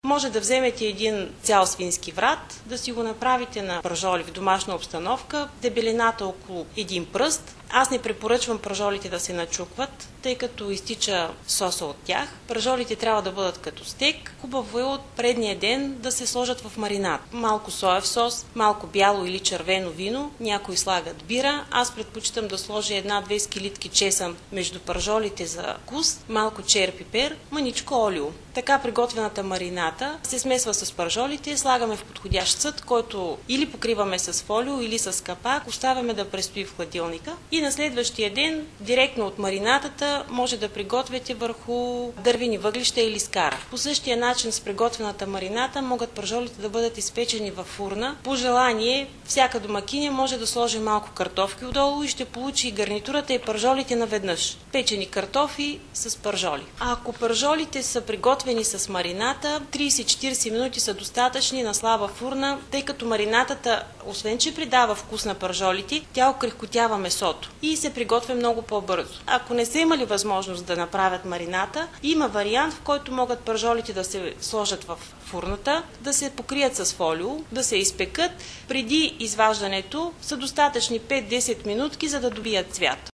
Може да вземете един цял свински врат, да си го направите на пържоли в домашна обстановка, дебелината около един пръст. Аз не препоръчвам пържолите да се начукват, тъй като изтича соса от тях. Пържолите трябва да бъдат като стек. Хубаво е от предния ден да се сложат в маринад. Малко соев сос, малко бяло или червено вино, някои слагат бира. Аз предпочитам да сложа 1-2 скилитки чесън между пържолите за вкус, малко чер пипер, мъничко олио. Така приготвената марината се смесва с пържолите, слагаме в подходящ съд, който или покриваме с фолио, или с капак, оставяме да престои в хладилника. И на следващия ден, директно от маринатата, може да приготвяте върху дървени въглища или скара. По същия начин с приготвената марината могат пържолите да бъдат изпечени във фурна. По желание, всяка домакиня може да сложи малко картофки отдолу и ще получи и гарнитурата и пържолите наведнъж. Печени картофи с пържоли. А ако пържолите са приготвени с марината, 30-40 минути са достатъчни на слаба фурна, тъй като маринатата, освен че придава вкус на пържолите, тя окрехкотява месото и се приготвя много по-бързо. Ако не са имали възможност да направят марината, има вариант, в който могат пържолите да се сложат в фурната, да се покрият с фолио, да се изпекат. Преди изваждането са достатъчни 5-10 минутки, за да добият цвят.